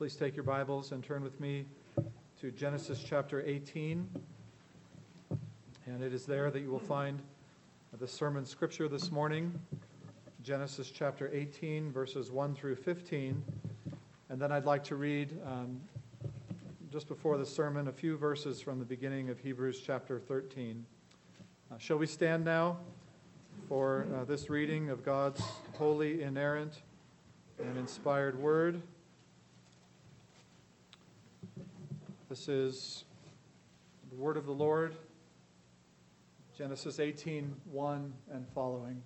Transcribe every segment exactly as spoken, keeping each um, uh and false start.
Please take your Bibles and turn with me to Genesis chapter eighteen. And it is there that you will find the sermon scripture this morning, Genesis chapter eighteen, verses one through fifteen. And then I'd like to read, um, just before the sermon, a few verses from the beginning of Hebrews chapter thirteen. Uh, shall we stand now for uh, this reading of God's holy, inerrant, and inspired word? This is the word of the Lord, Genesis eighteen, one and following.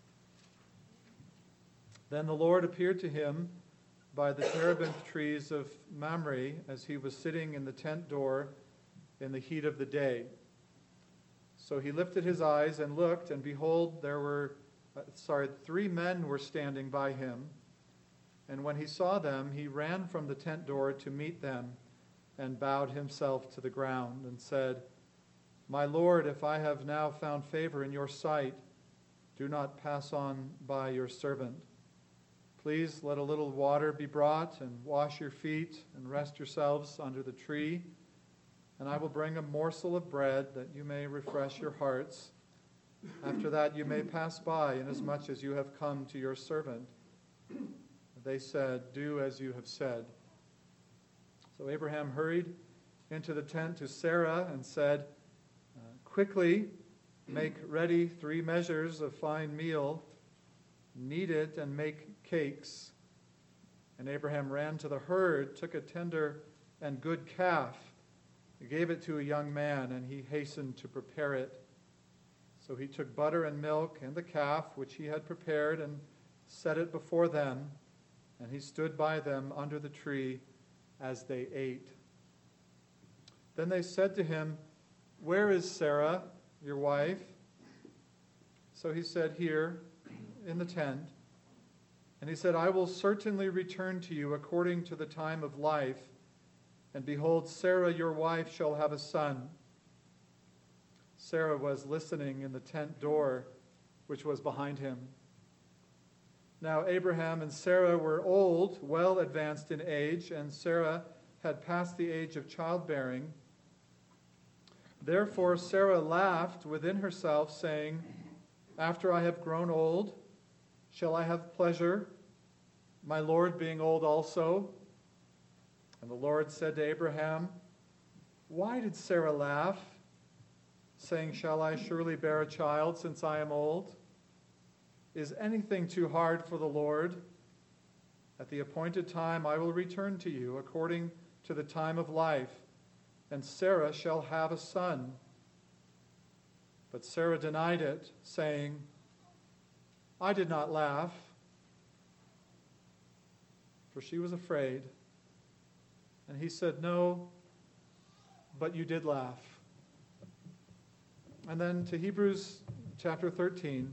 Then the Lord appeared to him by the terebinth trees of Mamre as he was sitting in the tent door in the heat of the day. So he lifted his eyes and looked, and behold, there were, uh, sorry, three men were standing by him. And when he saw them, he ran from the tent door to meet them, and bowed himself to the ground, and said, My Lord, if I have now found favor in your sight, do not pass on by your servant. Please let a little water be brought, and wash your feet, and rest yourselves under the tree, and I will bring a morsel of bread, that you may refresh your hearts. After that you may pass by, inasmuch as you have come to your servant. They said, Do as you have said. So Abraham hurried into the tent to Sarah and said, Quickly make ready three measures of fine meal, knead it and make cakes. And Abraham ran to the herd, took a tender and good calf, gave it to a young man, and he hastened to prepare it. So he took butter and milk and the calf, which he had prepared, and set it before them, and he stood by them under the tree as they ate. Then they said to him, Where is Sarah, your wife? So he said, Here, in the tent. And he said, I will certainly return to you according to the time of life, and behold, Sarah, your wife, shall have a son. Sarah was listening in the tent door, which was behind him. Now Abraham and Sarah were old, well advanced in age, and Sarah had passed the age of childbearing. Therefore Sarah laughed within herself, saying, After I have grown old, shall I have pleasure, my Lord being old also? And the Lord said to Abraham, Why did Sarah laugh, saying, Shall I surely bear a child since I am old? Is anything too hard for the Lord? At the appointed time I will return to you according to the time of life, and Sarah shall have a son. But Sarah denied it, saying, I did not laugh, for she was afraid. And he said, No, but you did laugh. And then to Hebrews chapter thirteen.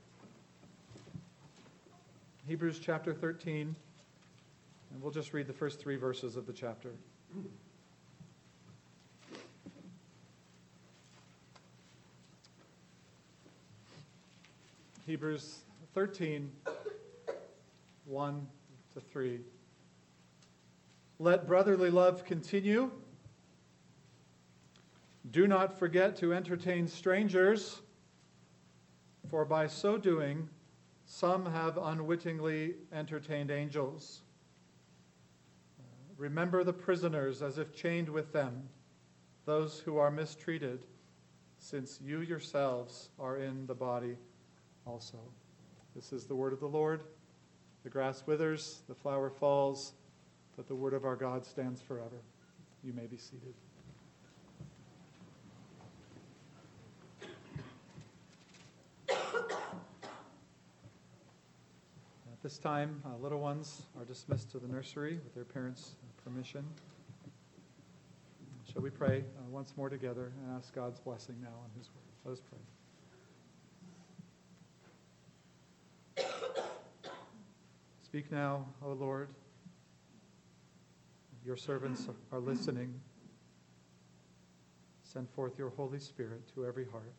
Hebrews chapter thirteen, and we'll just read the first three verses of the chapter. Hebrews thirteen, one to three. Let brotherly love continue. Do not forget to entertain strangers, for by so doing, some have unwittingly entertained angels. Remember the prisoners as if chained with them, those who are mistreated, since you yourselves are in the body also. This is the word of the Lord. The grass withers, the flower falls, but the word of our God stands forever. You may be seated. At this time, uh, little ones are dismissed to the nursery with their parents' permission. Shall we pray uh, once more together and ask God's blessing now on his word? Let us pray. Speak now, O Lord. Your servants are listening. Send forth your Holy Spirit to every heart.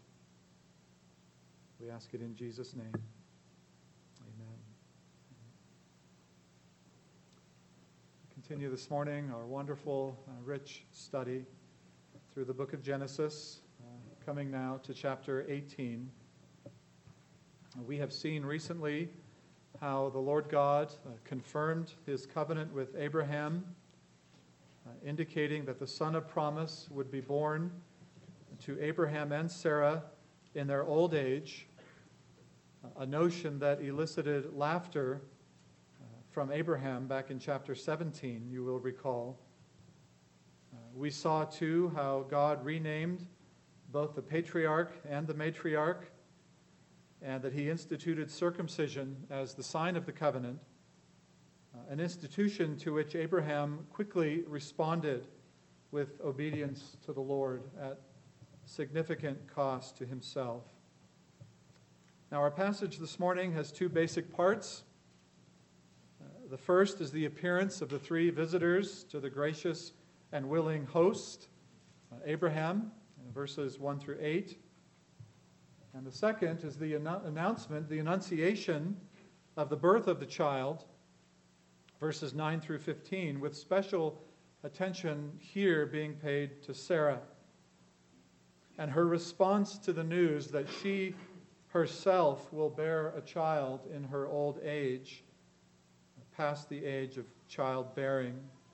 We ask it in Jesus' name. Amen. continue this morning our wonderful, uh, rich study through the book of Genesis, uh, coming now to chapter eighteen. We have seen recently how the Lord God uh, confirmed his covenant with Abraham, uh, indicating that the son of promise would be born to Abraham and Sarah in their old age, a notion that elicited laughter from Abraham back in chapter seventeen, you will recall. Uh, we saw, too, how God renamed both the patriarch and the matriarch, and that he instituted circumcision as the sign of the covenant, uh, an institution to which Abraham quickly responded with obedience to the Lord at significant cost to himself. Now, our passage this morning has two basic parts. The first is the appearance of the three visitors to the gracious and willing host, uh, Abraham, in verses one through eight. And the second is the annou- announcement, the annunciation of the birth of the child, verses nine through fifteen, with special attention here being paid to Sarah and her response to the news that she herself will bear a child in her old age, past the age of childbearing.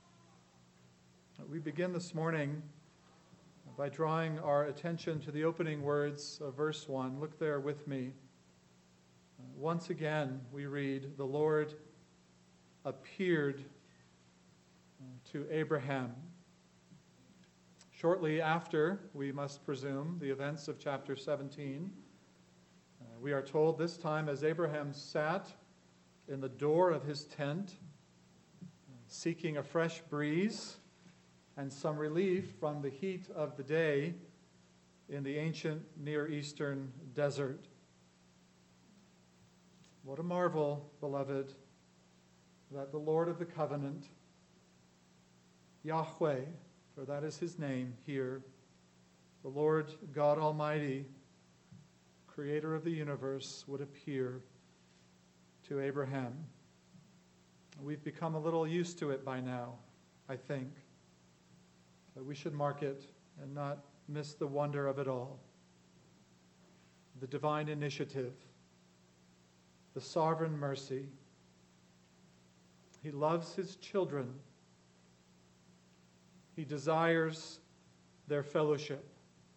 We begin this morning by drawing our attention to the opening words of verse one. Look there with me. Once again, we read, "The Lord appeared to Abraham." Shortly after, we must presume, the events of chapter seventeen, uh, we are told this time as Abraham sat in the door of his tent, seeking a fresh breeze and some relief from the heat of the day in the ancient Near Eastern desert. What a marvel, beloved, that the Lord of the covenant, Yahweh, for that is his name here, the Lord God Almighty, creator of the universe, would appear to Abraham. We've become a little used to it by now, I think. But we should mark it and not miss the wonder of it all. The divine initiative, the sovereign mercy. He loves his children. He desires their fellowship.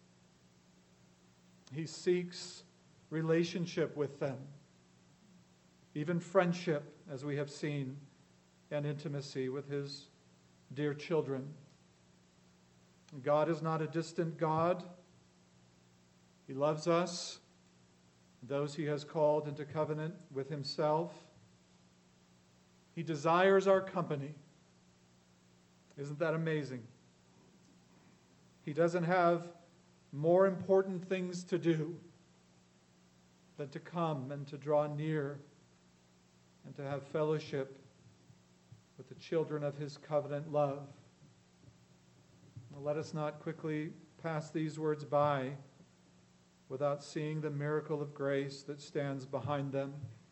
He seeks relationship with them. Even friendship, as we have seen, and intimacy with his dear children. God is not a distant God. He loves us, those he has called into covenant with himself. He desires our company. Isn't that amazing? He doesn't have more important things to do than to come and to draw near and to have fellowship with the children of his covenant love. Well, let us not quickly pass these words by without seeing the miracle of grace that stands behind them.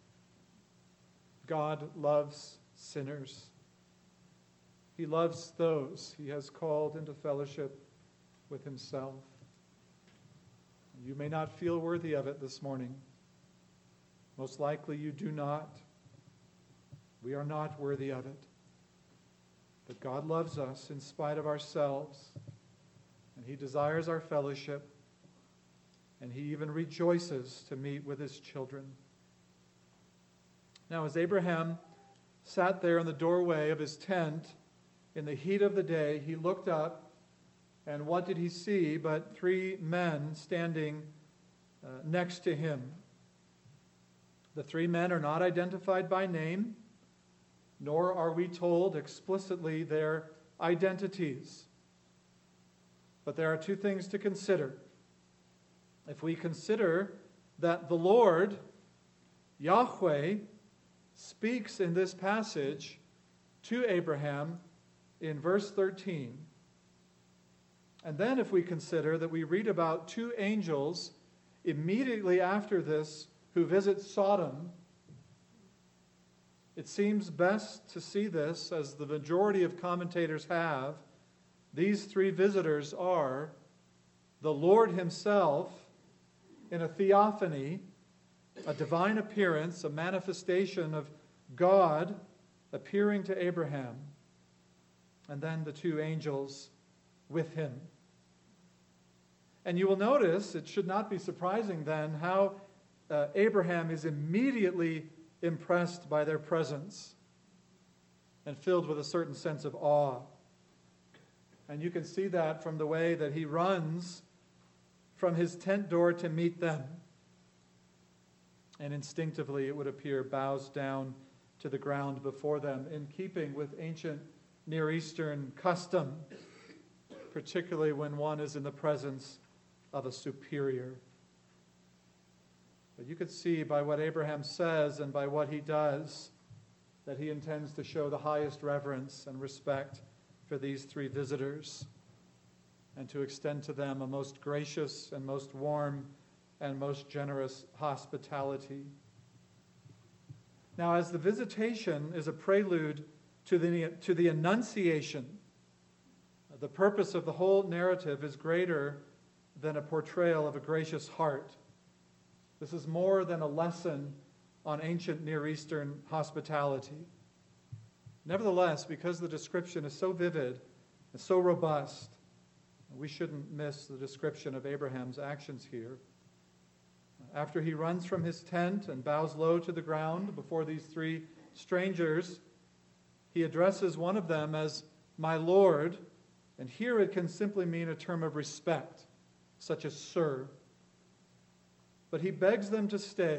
God loves sinners. He loves those he has called into fellowship with himself. You may not feel worthy of it this morning. Most likely you do not. We are not worthy of it. But God loves us in spite of ourselves, and he desires our fellowship, and he even rejoices to meet with his children. Now, as Abraham sat there in the doorway of his tent in the heat of the day, he looked up, and what did he see but three men standing uh, next to him? The three men are not identified by name, nor are we told explicitly their identities. But there are two things to consider. If we consider that the Lord, Yahweh, speaks in this passage to Abraham in verse thirteen, and then if we consider that we read about two angels immediately after this who visit Sodom, It seems best to see this, as the majority of commentators have. These three visitors are the Lord himself in a theophany, a divine appearance, a manifestation of God appearing to Abraham, and then the two angels with him. And you will notice, it should not be surprising then, how uh, Abraham is immediately impressed by their presence and filled with a certain sense of awe. And you can see that from the way that he runs from his tent door to meet them. And instinctively, it would appear, bows down to the ground before them, in keeping with ancient Near Eastern custom, particularly when one is in the presence of a superior. But you could see by what Abraham says and by what he does that he intends to show the highest reverence and respect for these three visitors, and to extend to them a most gracious and most warm and most generous hospitality. Now, as the visitation is a prelude to the, to the Annunciation, the purpose of the whole narrative is greater than a portrayal of a gracious heart. This is more than a lesson on ancient Near Eastern hospitality. Nevertheless, because the description is so vivid and so robust, we shouldn't miss the description of Abraham's actions here. After he runs from his tent and bows low to the ground before these three strangers, he addresses one of them as "my Lord," and here it can simply mean a term of respect, such as "sir." But he begs them to stay,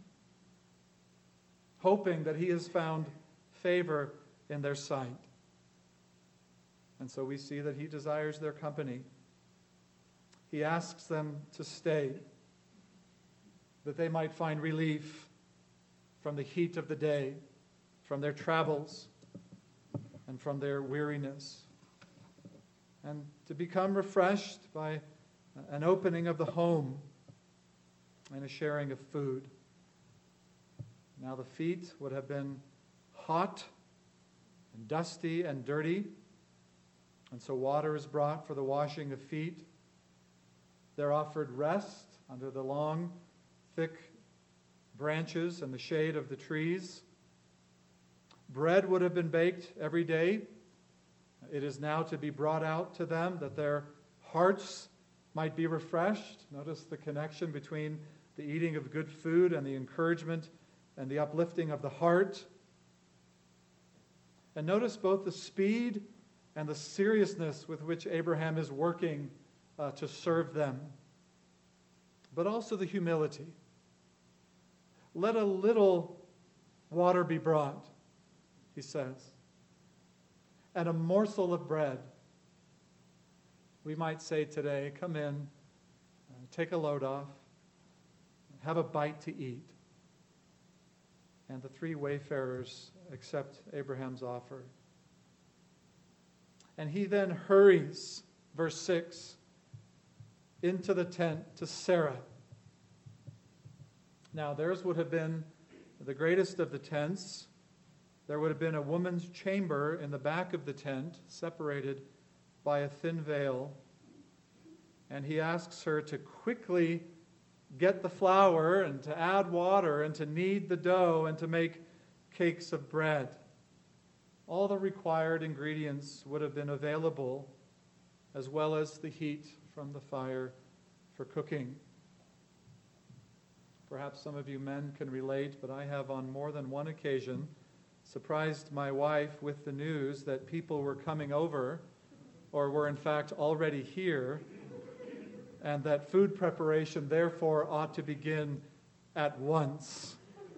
hoping that he has found favor in their sight. And so we see that he desires their company. He asks them to stay, that they might find relief from the heat of the day, from their travels, and from their weariness, and to become refreshed by an opening of the home and a sharing of food. Now the feet would have been hot and dusty and dirty, and so water is brought for the washing of feet. They're offered rest under the long, thick branches and the shade of the trees. Bread would have been baked every day. It is now to be brought out to them that their hearts might be refreshed. Notice the connection between the eating of good food and the encouragement and the uplifting of the heart. And notice both the speed and the seriousness with which Abraham is working uh, to serve them, but also the humility. Let a little water be brought, he says, and a morsel of bread. We might say today, come in, uh, take a load off, have a bite to eat. And the three wayfarers accept Abraham's offer. And he then hurries, verse six, into the tent to Sarah. Now, theirs would have been the greatest of the tents. There would have been a woman's chamber in the back of the tent, separated by a thin veil. And he asks her to quickly get the flour and to add water and to knead the dough and to make cakes of bread. All the required ingredients would have been available, as well as the heat from the fire for cooking. Perhaps some of you men can relate, but I have on more than one occasion surprised my wife with the news that people were coming over, or were in fact already here, and that food preparation therefore ought to begin at once.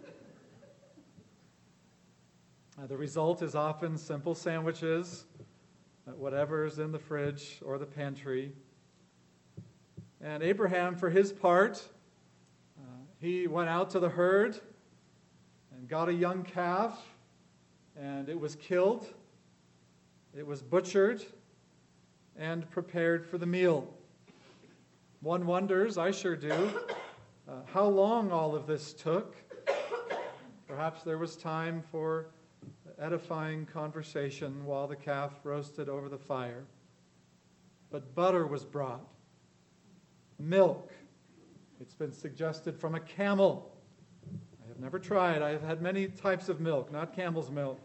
Uh, the result is often simple sandwiches, uh, whatever is in the fridge or the pantry. And Abraham, for his part, uh, he went out to the herd and got a young calf, and it was killed, it was butchered, and prepared for the meal. One wonders, I sure do, uh, how long all of this took. Perhaps there was time for edifying conversation while the calf roasted over the fire. But butter was brought. Milk. It's been suggested from a camel. I have never tried. I have had many types of milk, not camel's milk.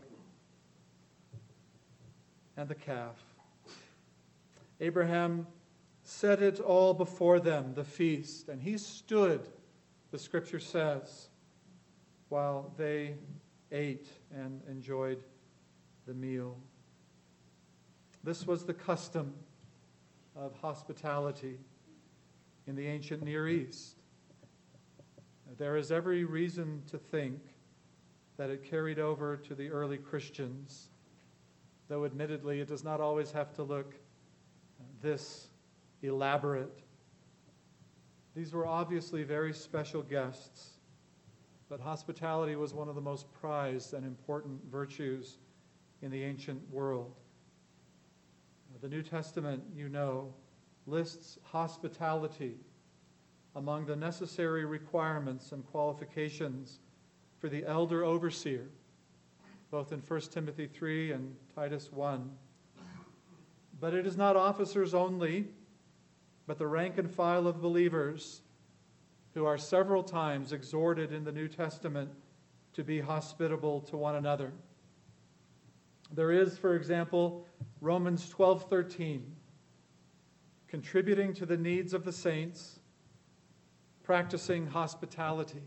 And the calf. Abraham set it all before them, the feast, and he stood, the scripture says, while they ate and enjoyed the meal. This was the custom of hospitality in the ancient Near East. There is every reason to think that it carried over to the early Christians, though admittedly it does not always have to look this elaborate. These were obviously very special guests, but hospitality was one of the most prized and important virtues in the ancient world. The New Testament, you know, lists hospitality among the necessary requirements and qualifications for the elder overseer, both in First Timothy three and Titus one. But it is not officers only, but the rank and file of believers who are several times exhorted in the New Testament to be hospitable to one another. There is, for example, Romans twelve thirteen, contributing to the needs of the saints, practicing hospitality.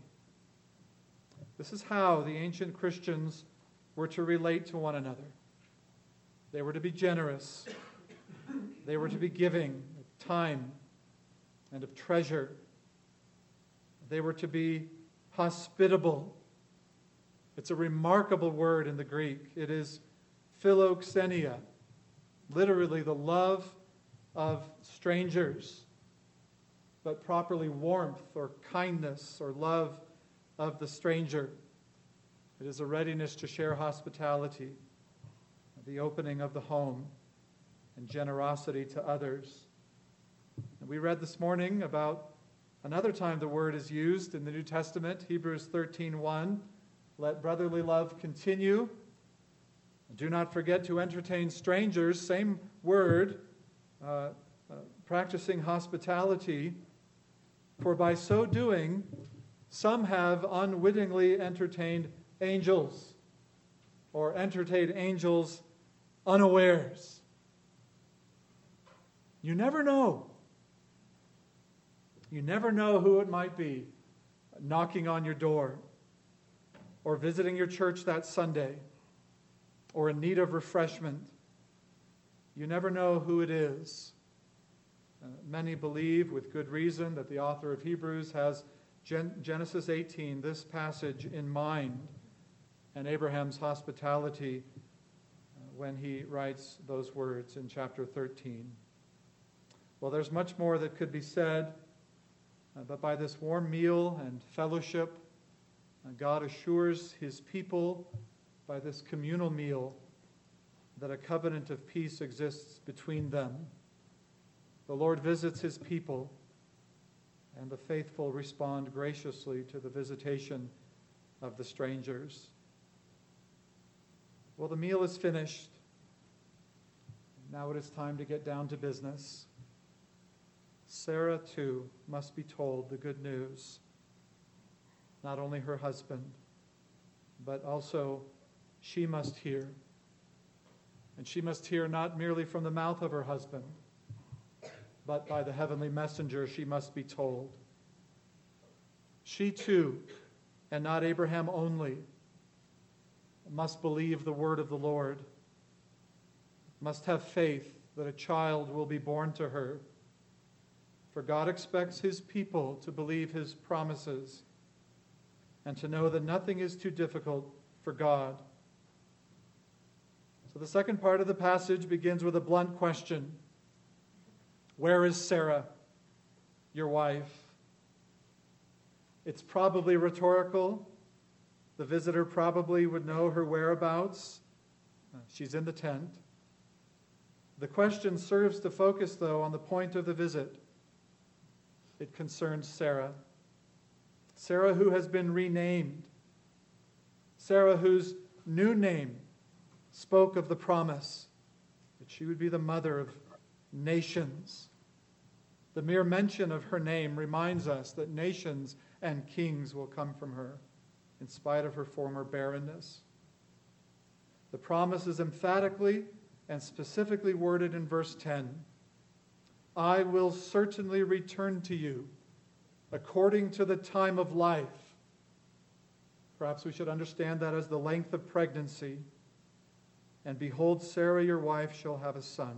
This is how the ancient Christians were to relate to one another. They were to be generous. They were to be giving of time and of treasure. They were to be hospitable. It's a remarkable word in the Greek. It is philoxenia, literally the love of strangers, but properly warmth or kindness or love of the stranger. It is a readiness to share hospitality, the opening of the home, and generosity to others. And we read this morning about another time the word is used in the New Testament, Hebrews thirteen one. Let brotherly love continue. Do not forget to entertain strangers, same word, uh, uh, practicing hospitality. For by so doing, some have unwittingly entertained angels, or entertained angels unawares. You never know. You never know who it might be knocking on your door, or visiting your church that Sunday, or in need of refreshment. You never know who it is. Uh, many believe, with good reason, that the author of Hebrews has Gen- Genesis eighteen, this passage, in mind, and Abraham's hospitality uh, when he writes those words in chapter thirteen. Well, there's much more that could be said, uh, but by this warm meal and fellowship, uh, God assures his people by this communal meal that a covenant of peace exists between them. The Lord visits his people, and the faithful respond graciously to the visitation of the strangers. Well, the meal is finished. Now it is time to get down to business. Sarah, too, must be told the good news. Not only her husband, but also she must hear. And she must hear not merely from the mouth of her husband, but by the heavenly messenger she must be told. She too, and not Abraham only, must believe the word of the Lord, must have faith that a child will be born to her. For God expects his people to believe his promises and to know that nothing is too difficult for God. So the second part of the passage begins with a blunt question. Where is Sarah, your wife? It's probably rhetorical. The visitor probably would know her whereabouts. She's in the tent. The question serves to focus, though, on the point of the visit. It concerns Sarah. Sarah, who has been renamed. Sarah, whose new name spoke of the promise that she would be the mother of nations. The mere mention of her name reminds us that nations and kings will come from her, in spite of her former barrenness. The promise is emphatically and specifically worded in verse ten. I will certainly return to you according to the time of life. Perhaps we should understand that as the length of pregnancy. And behold, Sarah, your wife, shall have a son.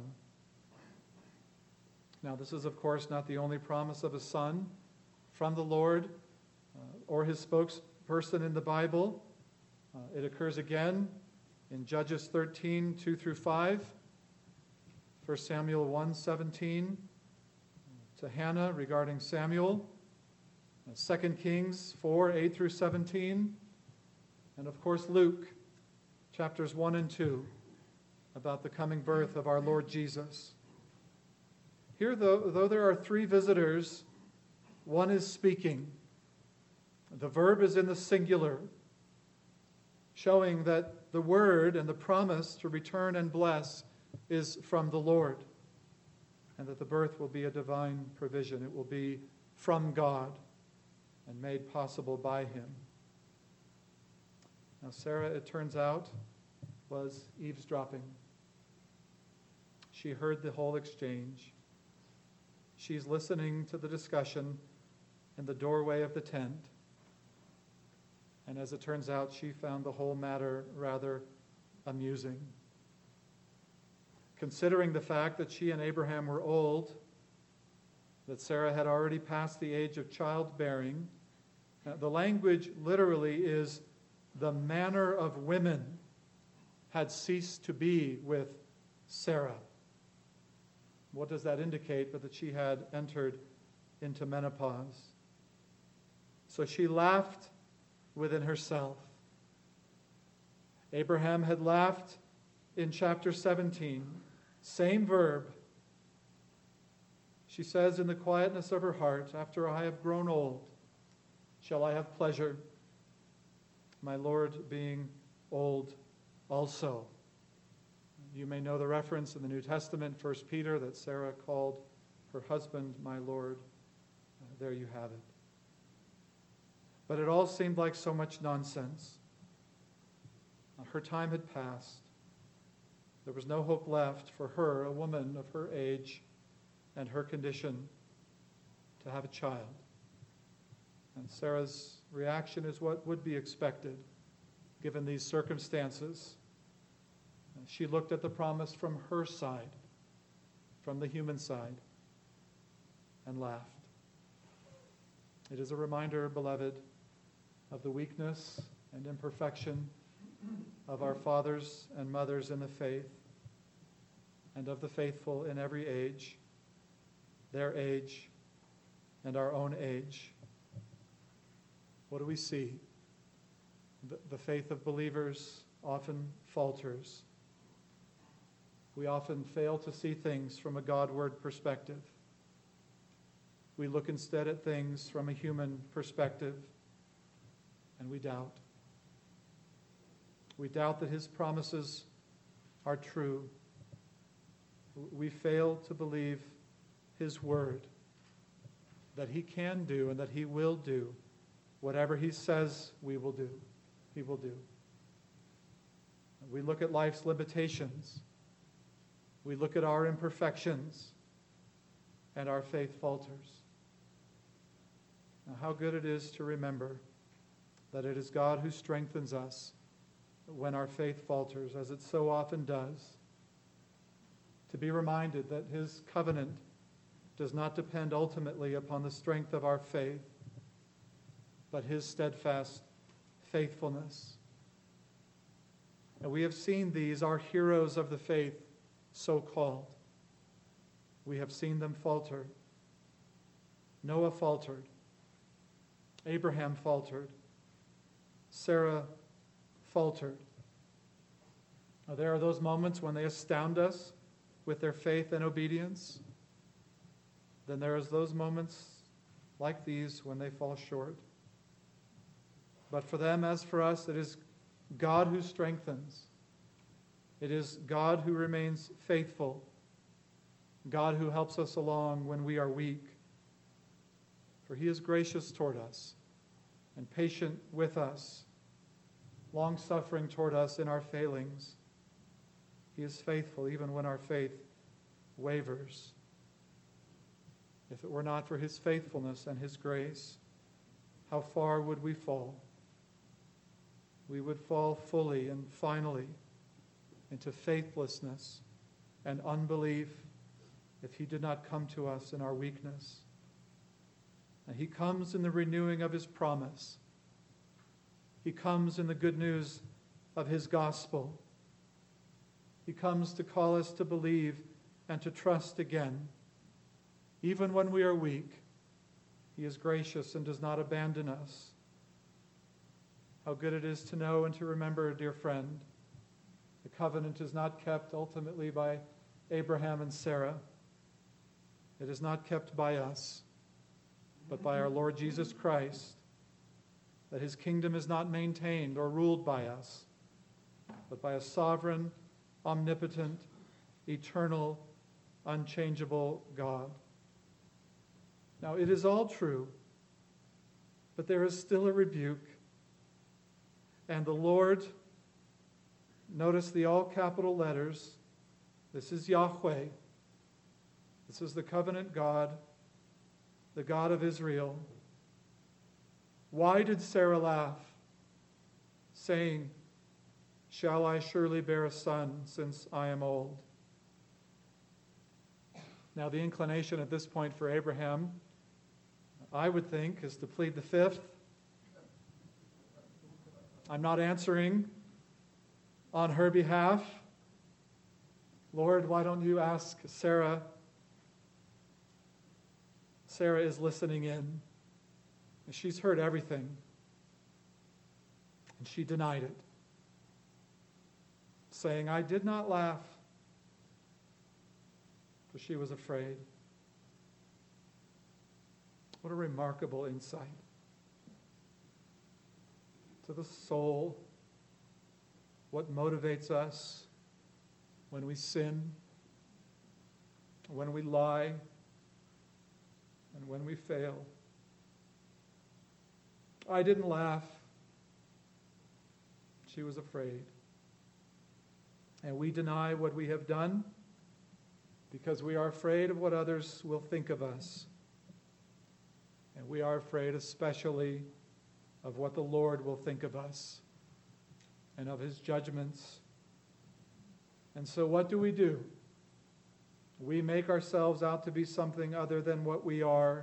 Now, this is, of course, not the only promise of a son from the Lord uh, or his spokesperson in the Bible. Uh, it occurs again in Judges thirteen, two through five, First Samuel one, seventeen, to Hannah regarding Samuel, uh, Second Kings four, eight through seventeen, and of course Luke, chapters one and two, about the coming birth of our Lord Jesus. Here, though, though there are three visitors, one is speaking. The verb is in the singular, showing that the word and the promise to return and bless is from the Lord, and that the birth will be a divine provision. It will be from God and made possible by him. Now, Sarah, it turns out, was eavesdropping. She heard the whole exchange. She's listening to the discussion in the doorway of the tent. And as it turns out, she found the whole matter rather amusing. Considering the fact that she and Abraham were old, that Sarah had already passed the age of childbearing, uh, the language literally is the manner of women had ceased to be with Sarah. What does that indicate but that she had entered into menopause? So she laughed within herself. Abraham had laughed in chapter seventeen. Same verb. She says in the quietness of her heart, after I have grown old, shall I have pleasure, my Lord being old also. You may know the reference in the New Testament, First Peter, that Sarah called her husband, my Lord. Uh, there you have it. But it all seemed like so much nonsense. Uh, her time had passed. There was no hope left for her, a woman of her age and her condition, to have a child. And Sarah's reaction is what would be expected, given these circumstances. She looked at the promise from her side, from the human side, and laughed. It is a reminder, beloved, of the weakness and imperfection of our fathers and mothers in the faith, and of the faithful in every age, their age and our own age. What do we see? The, the faith of believers often falters. We often fail to see things from a Godward perspective. We look instead at things from a human perspective, and we doubt. We doubt that his promises are true. We fail to believe his word, that he can do and that he will do whatever he says we will do, he will do. We look at life's limitations. We look at our imperfections, and our faith falters. Now, how good it is to remember that it is God who strengthens us when our faith falters, as it so often does. To be reminded that his covenant does not depend ultimately upon the strength of our faith, but his steadfast faithfulness. And we have seen these, our heroes of the faith, so-called. We have seen them falter. Noah faltered. Abraham faltered. Sarah faltered. Now, there are those moments when they astound us with their faith and obedience. Then there is those moments like these when they fall short. But for them, as for us, it is God who strengthens. It is God who remains faithful. God who helps us along when we are weak. For he is gracious toward us and patient with us, long-suffering toward us in our failings. He is faithful even when our faith wavers. If it were not for his faithfulness and his grace, how far would we fall? We would fall fully and finally into faithlessness and unbelief if he did not come to us in our weakness. And he comes in the renewing of his promise. He comes in the good news of his gospel. He comes to call us to believe and to trust again. Even when we are weak, he is gracious and does not abandon us. How good it is to know and to remember, dear friend, the covenant is not kept ultimately by Abraham and Sarah. It is not kept by us, but by our Lord Jesus Christ, that his kingdom is not maintained or ruled by us, but by a sovereign, omnipotent, eternal, unchangeable God. Now, it is all true, but there is still a rebuke. And the Lord, notice the all capital letters, this is Yahweh. This is the covenant God, the God of Israel. Why did Sarah laugh, saying, "Shall I surely bear a son, since I am old?" Now, the inclination at this point for Abraham, I would think, is to plead the fifth. I'm not answering on her behalf. Lord, why don't you ask Sarah? Sarah is listening in. She's heard everything. And she denied it, saying, "I did not laugh," for she was afraid. What a remarkable insight to the soul. What motivates us when we sin, when we lie, and when we fail. I didn't laugh. She was afraid. And we deny what we have done because we are afraid of what others will think of us. And we are afraid especially of what the Lord will think of us and of his judgments. And so what do we do? We make ourselves out to be something other than what we are.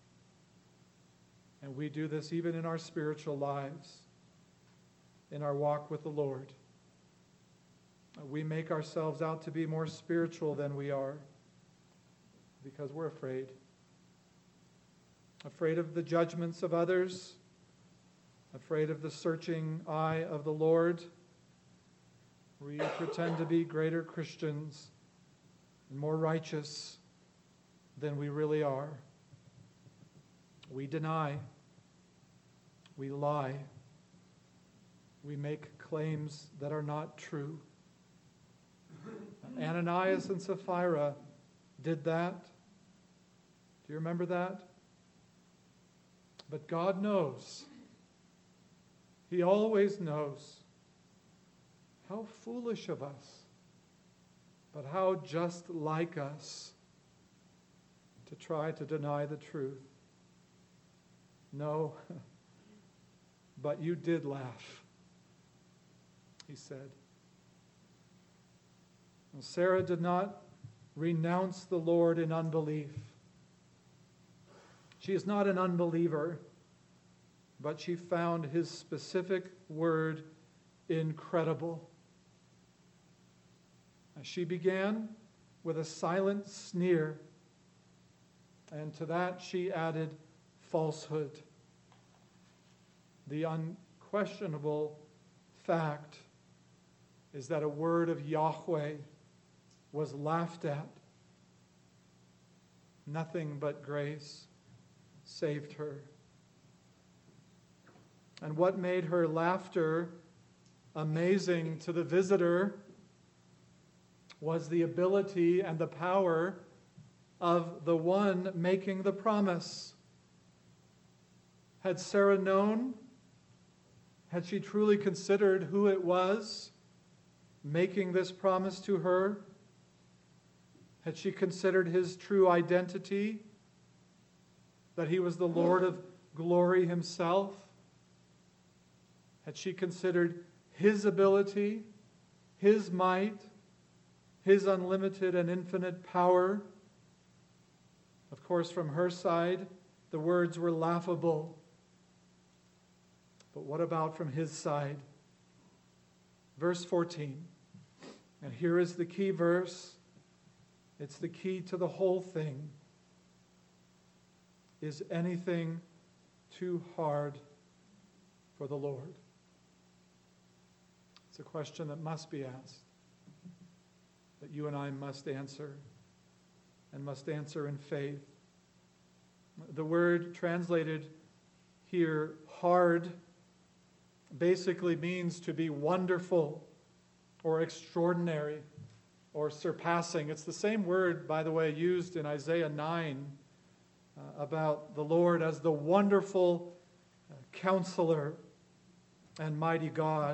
And we do this even in our spiritual lives, in our walk with the Lord. We make ourselves out to be more spiritual than we are because we're afraid. Afraid of the judgments of others, afraid of the searching eye of the Lord. We pretend to be greater Christians and more righteous than we really are. We deny. We lie. We make claims that are not true. Ananias and Sapphira did that. Do you remember that? But God knows. He always knows. How foolish of us, but how just like us to try to deny the truth. No, but you did laugh, he said. And Sarah did not renounce the Lord in unbelief. She is not an unbeliever, but she found his specific word incredible. She began with a silent sneer, and to that she added falsehood. The unquestionable fact is that a word of Yahweh was laughed at. Nothing but grace saved her. And what made her laughter amazing to the visitor was the ability and the power of the one making the promise. Had Sarah known, had she truly considered who it was making this promise to her, had she considered his true identity, that he was the Lord of glory himself, had she considered his ability, his might, his unlimited and infinite power, of course, from her side, the words were laughable. But what about from his side? Verse fourteen. And here is the key verse. It's the key to the whole thing. Is anything too hard for the Lord? It's a question that must be asked, that you and I must answer, and must answer in faith. The word translated here, hard, basically means to be wonderful or extraordinary or surpassing. It's the same word, by the way, used in Isaiah nine uh, about the Lord as the wonderful uh, counselor and mighty God.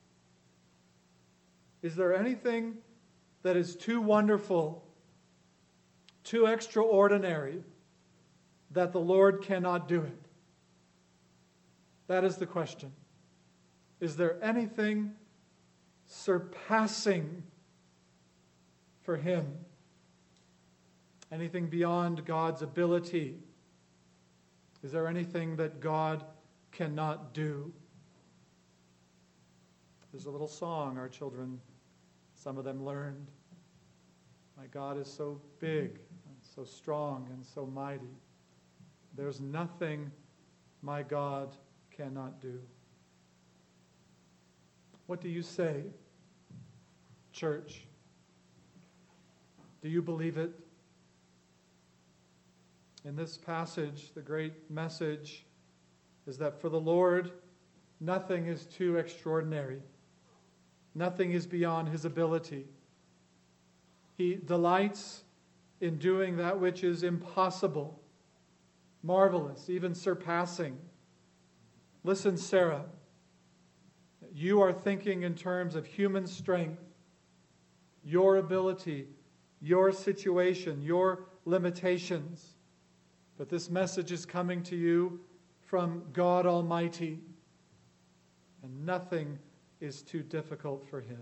Is there anything that is too wonderful, too extraordinary, that the Lord cannot do it? That is the question. Is there anything surpassing for him? Anything beyond God's ability? Is there anything that God cannot do? There's a little song our children, some of them learned. My God is so big, and so strong, and so mighty. There's nothing my God cannot do. What do you say, church? Do you believe it? In this passage, the great message is that for the Lord, nothing is too extraordinary. Nothing is beyond his ability. He delights in doing that which is impossible, marvelous, even surpassing. Listen, Sarah, you are thinking in terms of human strength, your ability, your situation, your limitations. But this message is coming to you from God Almighty, and nothing is too difficult for him.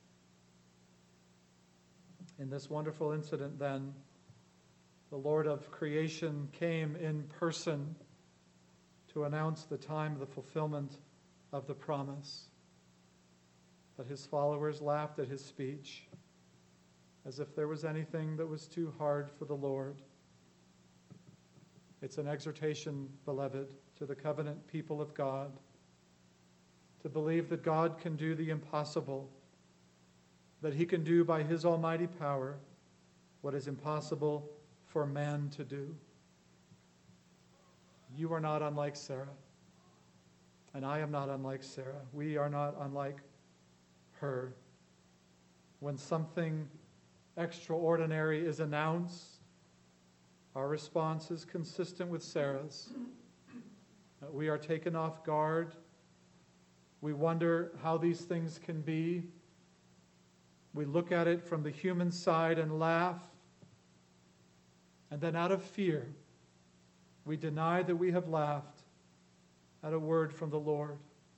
In this wonderful incident, then, the Lord of creation came in person to announce the time of the fulfillment of the promise. But his followers laughed at his speech, as if there was anything that was too hard for the Lord. It's an exhortation, beloved, to the covenant people of God, to believe that God can do the impossible, that he can do by his almighty power what is impossible for man to do. You are not unlike Sarah, and I am not unlike Sarah. We are not unlike her. When something extraordinary is announced, our response is consistent with Sarah's. We are taken off guard. We wonder how these things can be. We look at it from the human side and laugh. And then out of fear, we deny that we have laughed at a word from the Lord.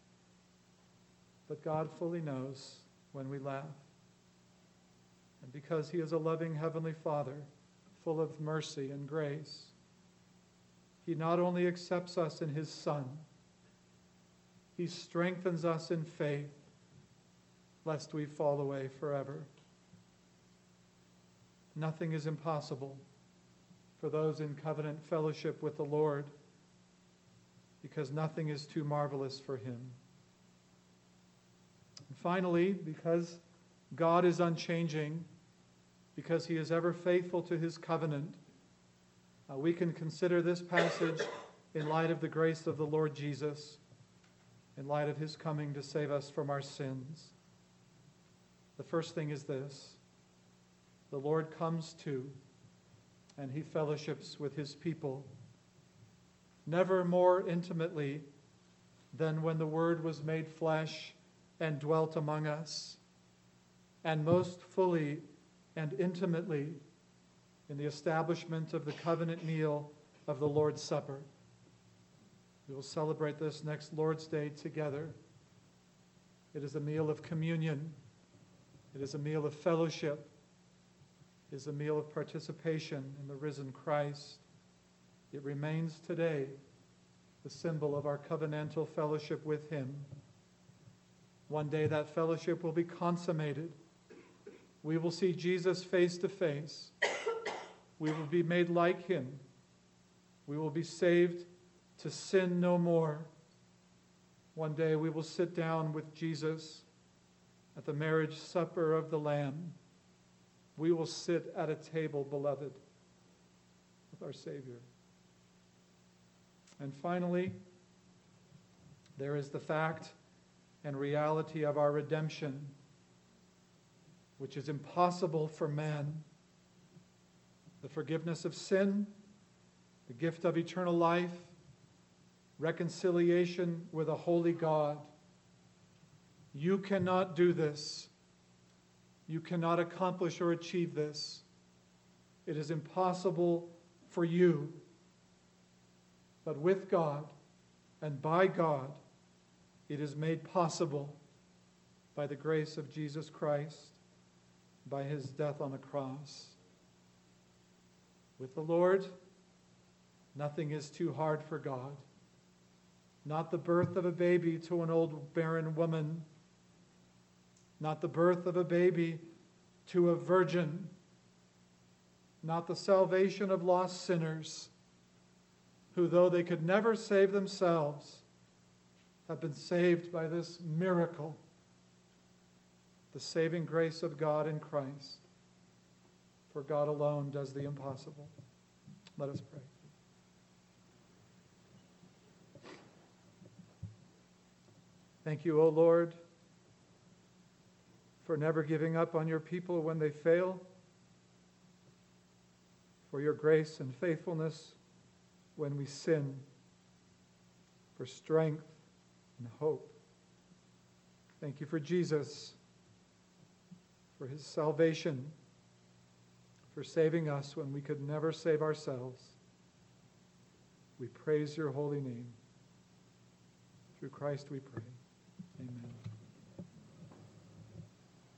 But God fully knows when we laugh. And because he is a loving Heavenly Father, full of mercy and grace, he not only accepts us in his Son, he strengthens us in faith, lest we fall away forever. Nothing is impossible for those in covenant fellowship with the Lord, because nothing is too marvelous for him. And finally, because God is unchanging, because he is ever faithful to his covenant, uh, we can consider this passage in light of the grace of the Lord Jesus. in light of his coming to save us from our sins. The first thing is this: the Lord comes to, and he fellowships with his people, never more intimately than when the Word was made flesh and dwelt among us, and most fully and intimately in the establishment of the covenant meal of the Lord's Supper. We will celebrate this next Lord's Day together. It is a meal of communion. It is a meal of fellowship. It is a meal of participation in the risen Christ. It remains today the symbol of our covenantal fellowship with him. One day that fellowship will be consummated. We will see Jesus face to face. We will be made like him. We will be saved to sin no more. One day we will sit down with Jesus at the marriage supper of the Lamb. We will sit at a table, beloved, with our Savior. And finally, there is the fact and reality of our redemption, which is impossible for man. The forgiveness of sin, the gift of eternal life, reconciliation with a holy God. You cannot do this. You cannot accomplish or achieve this. It is impossible for you. But with God and by God, it is made possible by the grace of Jesus Christ, by his death on the cross. With the Lord, nothing is too hard for God. Not the birth of a baby to an old barren woman, not the birth of a baby to a virgin, not the salvation of lost sinners, who, though they could never save themselves, have been saved by this miracle, the saving grace of God in Christ. For God alone does the impossible. Let us pray. Thank you, O Lord, for never giving up on your people when they fail, for your grace and faithfulness when we sin, for strength and hope. Thank you for Jesus, for his salvation, for saving us when we could never save ourselves. We praise your holy name. Through Christ we pray.